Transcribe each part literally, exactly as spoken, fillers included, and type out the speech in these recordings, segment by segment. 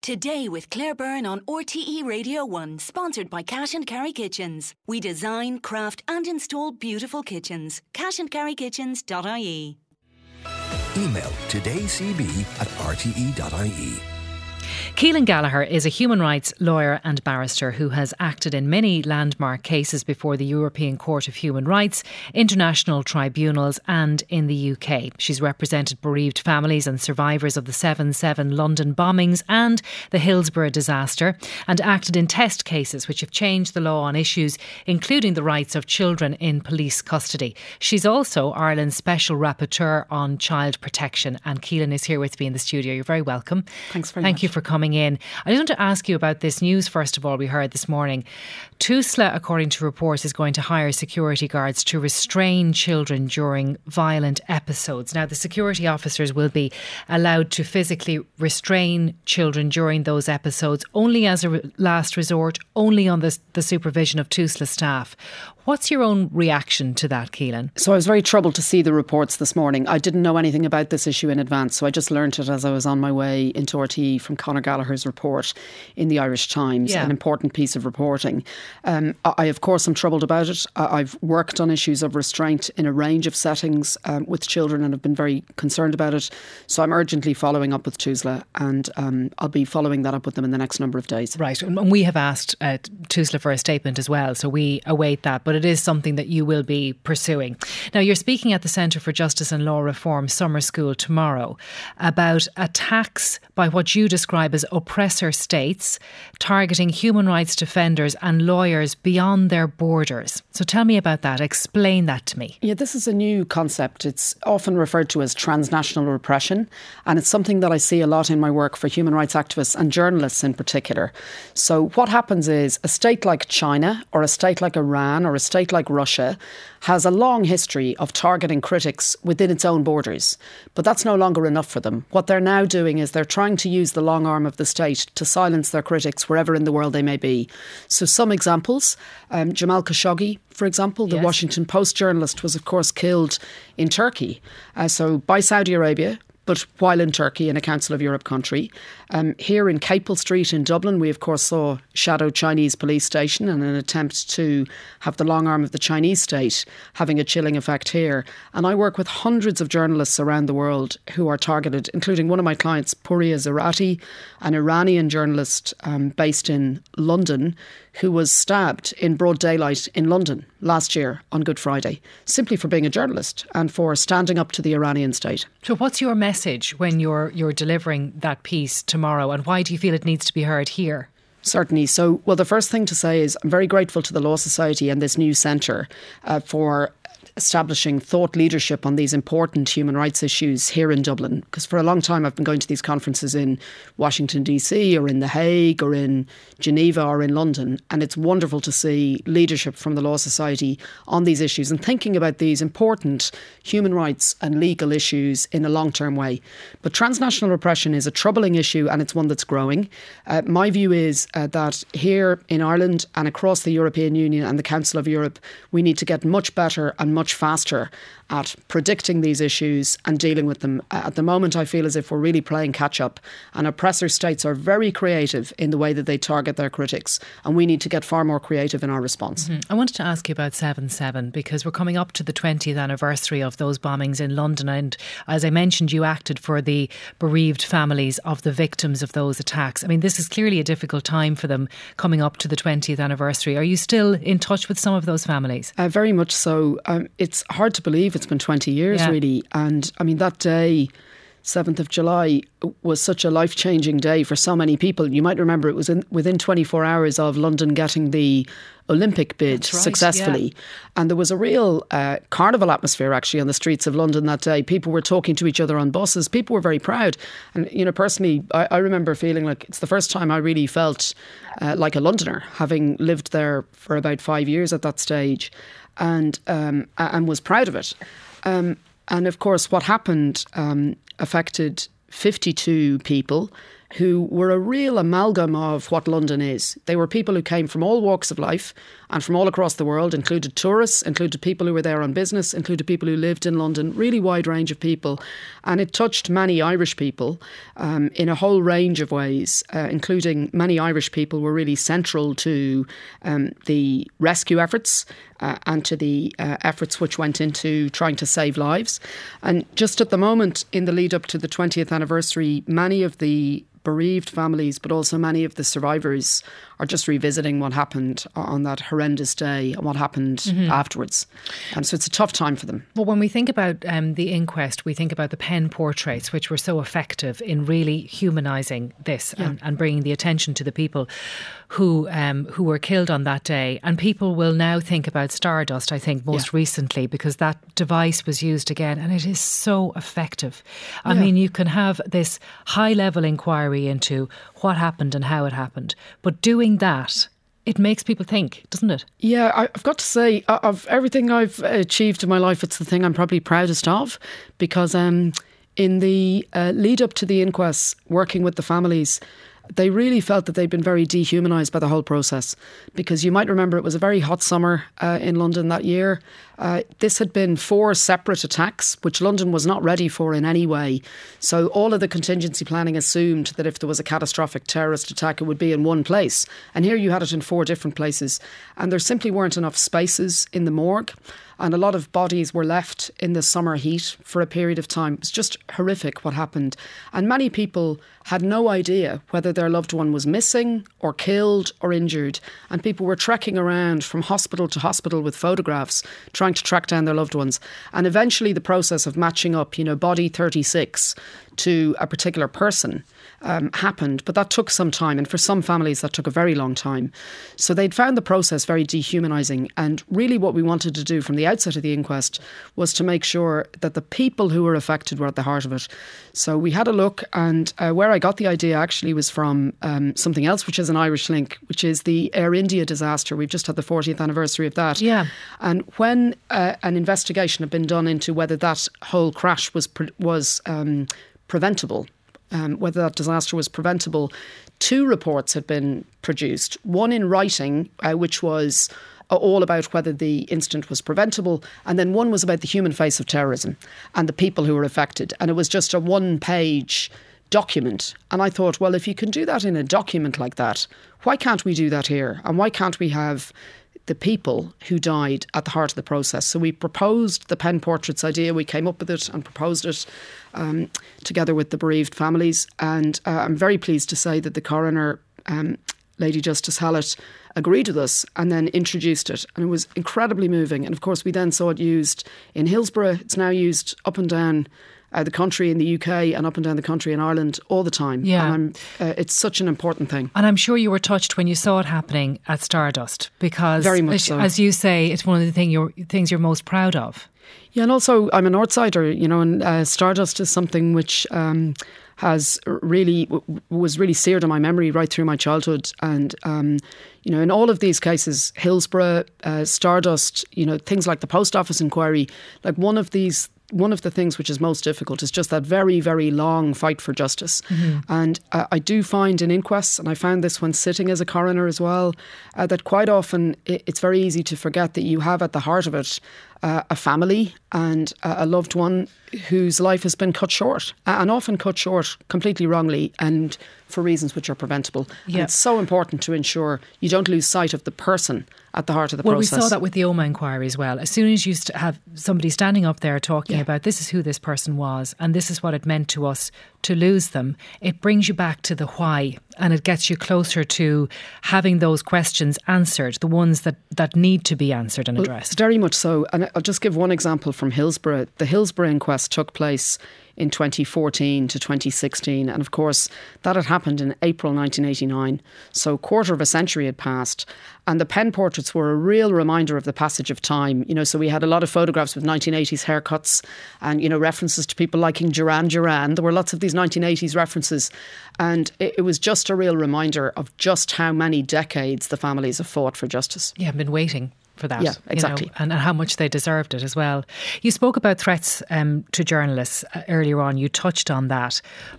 Today with Claire Byrne on R T E Radio one, sponsored by Cash and Carry Kitchens. We design, craft and install beautiful kitchens. cash and carry kitchens dot I E. Email todaycb at r t e dot i e. Keelan Gallagher is a human rights lawyer and barrister who has acted in many landmark cases before the European Court of Human Rights, international tribunals and in the U K. She's represented bereaved families and survivors of the seven seven London bombings and the Hillsborough disaster, and acted in test cases which have changed the law on issues including the rights of children in police custody. She's also Ireland's Special Rapporteur on Child Protection, and Keelan is here with me in the studio. You're very welcome. Thanks very Thank much. you for coming in. I just want to ask you about this news, first of all, we heard this morning. Tusla, according to reports, is going to hire security guards to restrain children during violent episodes. Now, the security officers will be allowed to physically restrain children during those episodes only as a re- last resort, only on the, the supervision of Tusla staff. What's your own reaction to that, Keelan? So I was very troubled to see the reports this morning. I didn't know anything about this issue in advance, so I just learnt it as I was on my way into R T E from Conor Gallagher's report in the Irish Times, Yeah. an important piece of reporting. Um, I, of course, am troubled about it. I, I've worked on issues of restraint in a range of settings um, with children and have been very concerned about it. So I'm urgently following up with Tusla, and um, I'll be following that up with them in the next number of days. Right, and we have asked uh, Tusla for a statement as well, so we await that, but it is something that you will be pursuing. Now, you're speaking at the Centre for Justice and Law Reform Summer School tomorrow about attacks by what you describe as oppressor states targeting human rights defenders and lawyers beyond their borders. So tell me about that. Explain that to me. Yeah, this is a new concept. It's often referred to as transnational repression, and it's something that I see a lot in my work for human rights activists and journalists in particular. So what happens is a state like China or a state like Iran or a state like Russia has a long history of targeting critics within its own borders. But that's no longer enough for them. What they're now doing is they're trying to use the long arm of the state to silence their critics wherever in the world they may be. So some examples, um, Jamal Khashoggi, for example, the Yes. Washington Post journalist, was of course killed in Turkey. Uh, so by Saudi Arabia, but while in Turkey, in a Council of Europe country. Um, here in Capel Street in Dublin, we of course saw shadow Chinese police station and an attempt to have the long arm of the Chinese state having a chilling effect here. And I work with hundreds of journalists around the world who are targeted, including one of my clients, Pouria Zarati, an Iranian journalist um, based in London, who was stabbed in broad daylight in London last year on Good Friday, simply for being a journalist and for standing up to the Iranian state. So what's your message when you're you're delivering that piece tomorrow, and why do you feel it needs to be heard here? Certainly. So, well, the first thing to say is I'm very grateful to the Law Society and this new centre uh, for establishing thought leadership on these important human rights issues here in Dublin. Because for a long time I've been going to these conferences in Washington D C or in The Hague or in Geneva or in London, and it's wonderful to see leadership from the Law Society on these issues and thinking about these important human rights and legal issues in a long-term way. But transnational repression is a troubling issue, and it's one that's growing. Uh, my view is uh, that here in Ireland and across the European Union and the Council of Europe, we need to get much better and much faster at predicting these issues and dealing with them. At the moment, I feel as if we're really playing catch up, and oppressor states are very creative in the way that they target their critics, and we need to get far more creative in our response. Mm-hmm. I wanted to ask you about seven seven because we're coming up to the twentieth anniversary of those bombings in London, and as I mentioned, you acted for the bereaved families of the victims of those attacks. I mean, this is clearly a difficult time for them coming up to the twentieth anniversary. Are you still in touch with some of those families? Uh, very much so. Um, it's hard to believe it's been twenty years, Yeah. really. And I mean, that day, seventh of July, was such a life-changing day for so many people. You might remember it was in, within twenty-four hours of London getting the Olympic bid That's right, successfully. yeah. And there was a real uh, carnival atmosphere actually on the streets of London that day. People were talking to each other on buses. People were very proud. And, you know, personally, I, I remember feeling like it's the first time I really felt uh, like a Londoner, having lived there for about five years at that stage, and um, and was proud of it. Um, and of course, what happened um, affected fifty-two people, who were a real amalgam of what London is. They were people who came from all walks of life and from all across the world, included tourists, included people who were there on business, included people who lived in London, really wide range of people. And it touched many Irish people um, in a whole range of ways, uh, including many Irish people were really central to um, the rescue efforts uh, and to the uh, efforts which went into trying to save lives. And just at the moment, in the lead up to the twentieth anniversary, many of the bereaved families, but also many of the survivors, are just revisiting what happened on that horrendous day and what happened mm-hmm. afterwards. Um, so it's a tough time for them. Well, when we think about um, the inquest, we think about the pen portraits, which were so effective in really humanising this yeah. and, and bringing the attention to the people who um, who were killed on that day. And people will now think about Stardust, I think, most yeah. recently, because that device was used again, and it is so effective. I yeah. mean, you can have this high-level inquiry into what happened and how it happened, but doing that, it makes people think, doesn't it? Yeah, I've got to say, of everything I've achieved in my life, it's the thing I'm probably proudest of, because um, in the uh, lead up to the inquest, working with the families, they really felt that they'd been very dehumanised by the whole process, because you might remember it was a very hot summer uh, in London that year. Uh, this had been four separate attacks, which London was not ready for in any way. So all of the contingency planning assumed that if there was a catastrophic terrorist attack, it would be in one place. And here you had it in four different places. And there simply weren't enough spaces in the morgue. And a lot of bodies were left in the summer heat for a period of time. It was just horrific what happened. And many people had no idea whether their loved one was missing or killed or injured. And people were trekking around from hospital to hospital with photographs, trying to track down their loved ones. And eventually the process of matching up, you know, body thirty-six to a particular person um, happened. But that took some time. And for some families, that took a very long time. So they'd found the process very dehumanising. And really what we wanted to do from the outset of the inquest was to make sure that the people who were affected were at the heart of it. So we had a look, and uh, where I got the idea actually was from um, something else, which is an Irish link, which is the Air India disaster. We've just had the fortieth anniversary of that. Yeah. And when uh, an investigation had been done into whether that whole crash was pre- was um, preventable, um, whether that disaster was preventable, two reports had been produced. One in writing, uh, which was all about whether the incident was preventable, and then one was about the human face of terrorism and the people who were affected. And it was just a one-page document. And I thought, well, if you can do that in a document like that, why can't we do that here? And why can't we have the people who died at the heart of the process? So we proposed the pen portraits idea. We came up with it and proposed it um, together with the bereaved families. And uh, I'm very pleased to say that the coroner, um, Lady Justice Hallett, agreed with us and then introduced it. And it was incredibly moving. And of course, we then saw it used in Hillsborough. It's now used up and down Uh, the country in the U K and up and down the country in Ireland all the time. Yeah. And I'm, uh, it's such an important thing. And I'm sure you were touched when you saw it happening at Stardust, because, Very much as, so. as you say, it's one of the thing you're, things you're most proud of. Yeah, and also I'm a Northsider, you know, and uh, Stardust is something which um, has really, w- was really seared in my memory right through my childhood. And, um, you know, in all of these cases, Hillsborough, uh, Stardust, you know, things like the Post Office inquiry, like one of these One of the things which is most difficult is just that very, very long fight for justice. Mm-hmm. And uh, I do find in inquests, and I found this when sitting as a coroner as well, uh, that quite often it, it's very easy to forget that you have at the heart of it uh, a family and uh, a loved one whose life has been cut short, uh, and often cut short completely wrongly and for reasons which are preventable. Yep. And it's so important to ensure you don't lose sight of the person at the heart of the well, process. Well, we saw that with the Omagh inquiry as well. As soon as you have somebody standing up there talking yeah. about this is who this person was and this is what it meant to us to lose them, it brings you back to the why, and it gets you closer to having those questions answered, the ones that, that need to be answered and addressed. Well, very much so. And I'll just give one example from Hillsborough. The Hillsborough inquest took place in twenty fourteen to twenty sixteen. And of course, that had happened in April nineteen eighty-nine. So a quarter of a century had passed. And the pen portraits were a real reminder of the passage of time. You know, so we had a lot of photographs with nineteen eighties haircuts and, you know, references to people liking Duran Duran. There were lots of these nineteen eighties references. And it, it was just a real reminder of just how many decades the families have fought for justice. Yeah, I've been waiting for that. Yeah, exactly. You know, and, and how much they deserved it as well. You spoke about threats um, to journalists uh, earlier on. You touched on that.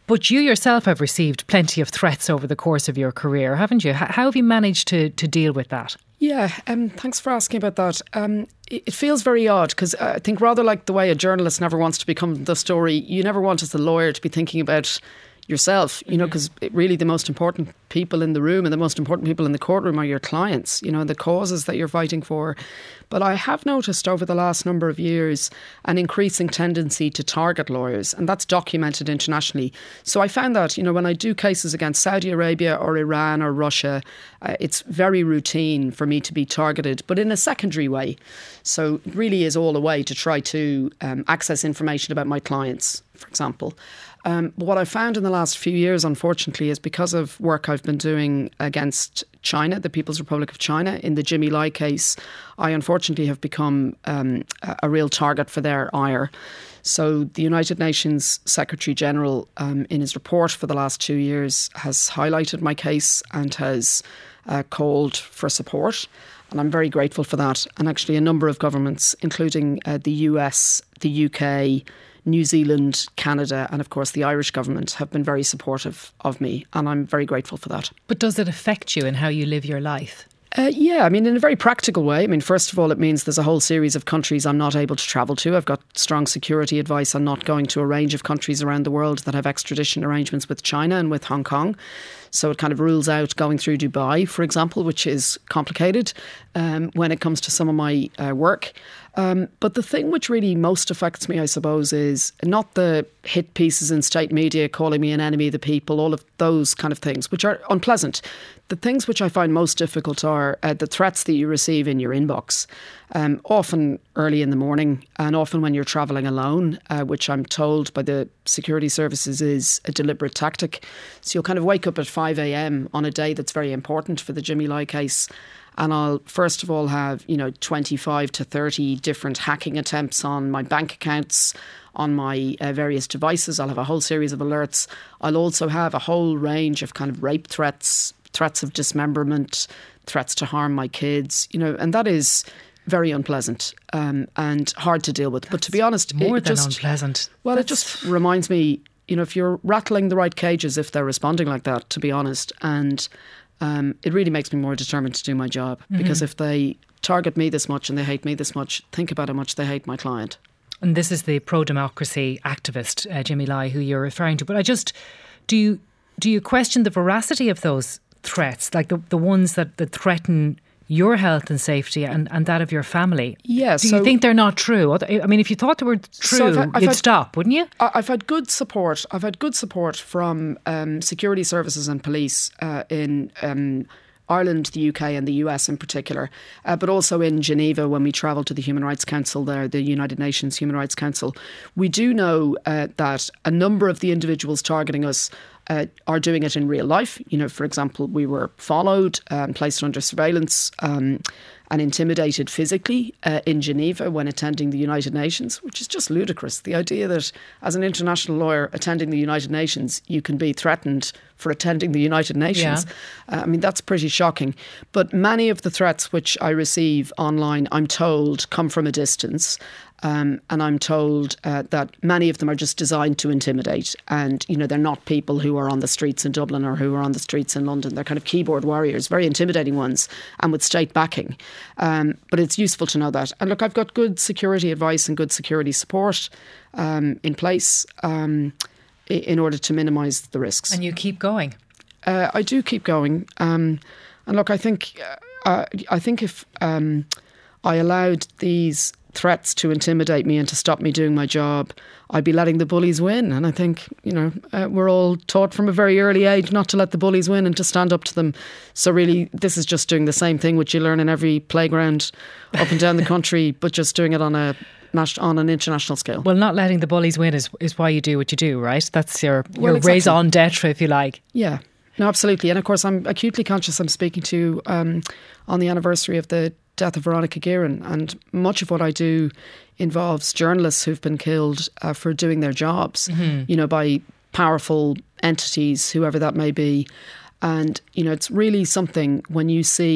But you yourself have received plenty of threats over the course of your career, haven't you? How have you managed to, to deal with that? Yeah, um, thanks for asking about that. Um, it, it feels very odd because I think rather like the way a journalist never wants to become the story, you never want as a lawyer to be thinking about yourself, you know, because really the most important people in the room and the most important people in the courtroom are your clients, you know, the causes that you're fighting for. But I have noticed over the last number of years an increasing tendency to target lawyers, and that's documented internationally. So I found that, you know, when I do cases against Saudi Arabia or Iran or Russia, uh, it's very routine for me to be targeted, but in a secondary way. So it really is all a way to try to um, access information about my clients, for example. Um, but what I found in the last few years, unfortunately, is because of work I've been doing against China, the People's Republic of China, in the Jimmy Lai case, I unfortunately have become um, a, a real target for their ire. So the United Nations Secretary General, um, in his report for the last two years, has highlighted my case and has uh, called for support. And I'm very grateful for that. And actually a number of governments, including uh, the U S, the U K, New Zealand, Canada, and of course the Irish government have been very supportive of me, and I'm very grateful for that. But does it affect you in how you live your life? Uh, yeah, I mean, in a very practical way. I mean, first of all, it means there's a whole series of countries I'm not able to travel to. I've got strong security advice on not going to a range of countries around the world that have extradition arrangements with China and with Hong Kong. So it kind of rules out going through Dubai, for example, which is complicated um, when it comes to some of my uh, work. Um, but the thing which really most affects me, I suppose, is not the hit pieces in state media calling me an enemy of the people, all of those kind of things, which are unpleasant. The things which I find most difficult are uh, the threats that you receive in your inbox, um, often early in the morning and often when you're travelling alone, uh, which I'm told by the security services is a deliberate tactic. So you'll kind of wake up at five a.m. on a day that's very important for the Jimmy Lai case, and I'll first of all have, you know, twenty-five to thirty different hacking attempts on my bank accounts, on my uh, various devices. I'll have a whole series of alerts. I'll also have a whole range of kind of rape threats, threats of dismemberment, threats to harm my kids, you know, and that is very unpleasant um, and hard to deal with. That's but to be honest, more it than just, unpleasant. Well, That's... it just reminds me, you know, if you're rattling the right cages, if they're responding like that, to be honest, and um, it really makes me more determined to do my job, mm-hmm. because if they target me this much and they hate me this much, think about how much they hate my client. And this is the pro-democracy activist, uh, Jimmy Lai, who you're referring to. But I just, do you, do you question the veracity of those threats, like the, the ones that, that threaten your health and safety and, and that of your family? Yes. Do so you think they're not true? I mean, if you thought they were true, so I've had, I've you'd had, stop, wouldn't you? I've had good support. I've had good support from um, security services and police uh, in um, Ireland, the U K and the U S in particular, uh, but also in Geneva when we travelled to the Human Rights Council there, the United Nations Human Rights Council. We do know uh, that a number of the individuals targeting us Uh, are doing it in real life. You know, for example, we were followed and placed under surveillance um, and intimidated physically uh, in Geneva when attending the United Nations, which is just ludicrous. The idea that as an international lawyer attending the United Nations, you can be threatened for attending the United Nations. Yeah. Uh, I mean, that's pretty shocking. But many of the threats which I receive online, I'm told, come from a distance. Um, and I'm told uh, that many of them are just designed to intimidate. And, you know, they're not people who are on the streets in Dublin or who are on the streets in London. They're kind of keyboard warriors, very intimidating ones, and with state backing. Um, but it's useful to know that. And look, I've got good security advice and good security support um, in place um, in order to minimise the risks. And you keep going? Uh, I do keep going. Um, and look, I think, uh, I think if um, I allowed these threats to intimidate me and to stop me doing my job, I'd be letting the bullies win. And I think, you know, uh, we're all taught from a very early age not to let the bullies win and to stand up to them. So really, this is just doing the same thing which you learn in every playground up and down the country, but just doing it on a on an international scale. Well, not letting the bullies win is, is why you do what you do, right? That's your, well, your exactly. raison d'etre, if you like. Yeah, no, absolutely. And of course, I'm acutely conscious I'm speaking to um, on the anniversary of the death of Veronica Guerin, and much of what I do involves journalists who've been killed uh, for doing their jobs, mm-hmm. you know, by powerful entities, whoever that may be. And, you know, it's really something when you see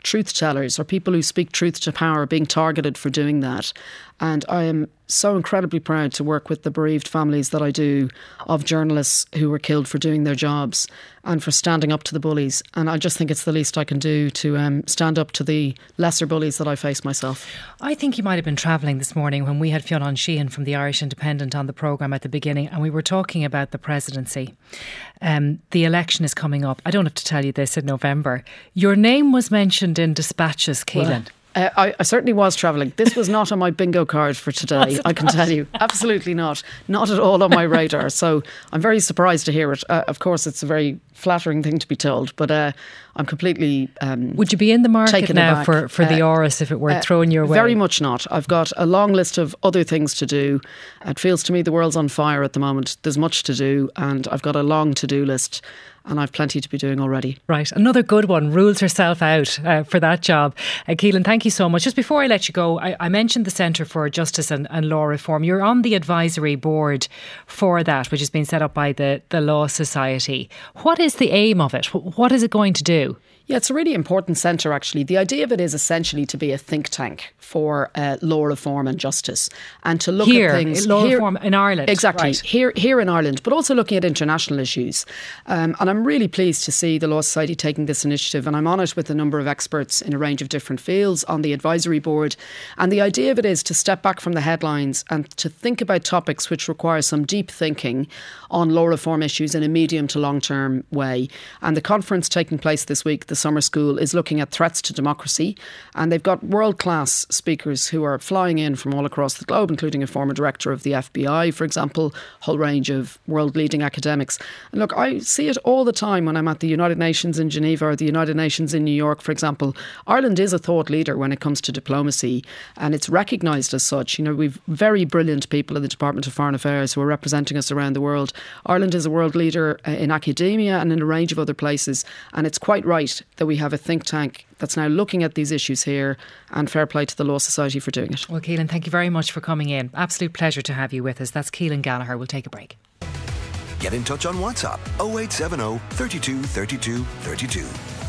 truth tellers or people who speak truth to power being targeted for doing that. And I am so incredibly proud to work with the bereaved families that I do of journalists who were killed for doing their jobs and for standing up to the bullies. And I just think it's the least I can do to um, stand up to the lesser bullies that I face myself. I think you might have been travelling this morning when we had Fionn Sheehan from the Irish Independent on the programme at the beginning, and we were talking about the presidency. Um, the election is coming up. I don't have to tell you this in November. Your name was mentioned in dispatches, Keelan. Well, Uh, I, I certainly was travelling. This was not on my bingo card for today, I can tell you. Absolutely not. Not at all on my radar. So I'm very surprised to hear it. Uh, of course, it's a very flattering thing to be told, but uh, I'm completely um, Would you be in the market now aback. for, for the uh, Áras if it were uh, thrown your way? Very much not. I've got a long list of other things to do. It feels to me the world's on fire at the moment. There's much to do, and I've got a long to-do list. And I've plenty to be doing already. Right. Another good one. Rules herself out uh, for that job. Uh, Keelan, thank you so much. Just before I let you go, I, I mentioned the Centre for Justice and, and Law Reform. You're on the advisory board for that, which has been set up by the, the Law Society. What is the aim of it? What is it going to do? Yeah, it's a really important centre, actually. The idea of it is essentially to be a think tank for uh, law reform and justice, and to look here, at things law here, reform in Ireland. Exactly, right. here here in Ireland, but also looking at international issues. Um, and I'm really pleased to see the Law Society taking this initiative, and I'm on it with a number of experts in a range of different fields on the advisory board. And the idea of it is to step back from the headlines and to think about topics which require some deep thinking on law reform issues in a medium to long term way. And the conference taking place this week, the Summer School, is looking at threats to democracy, and they've got world-class speakers who are flying in from all across the globe, including a former director of the F B I, for example, a whole range of world-leading academics. And look, I see it all the time when I'm at the United Nations in Geneva or the United Nations in New York, for example. Ireland is a thought leader when it comes to diplomacy, and it's recognised as such. You know, we've very brilliant people in the Department of Foreign Affairs who are representing us around the world. Ireland is a world leader in academia and in a range of other places, and it's quite right that we have a think tank that's now looking at these issues here, and fair play to the Law Society for doing it. Well, Keelan, thank you very much for coming in. Absolute pleasure to have you with us. That's Keelan Gallagher. We'll take a break. Get in touch on WhatsApp oh eight seven oh, three two, three two, three two.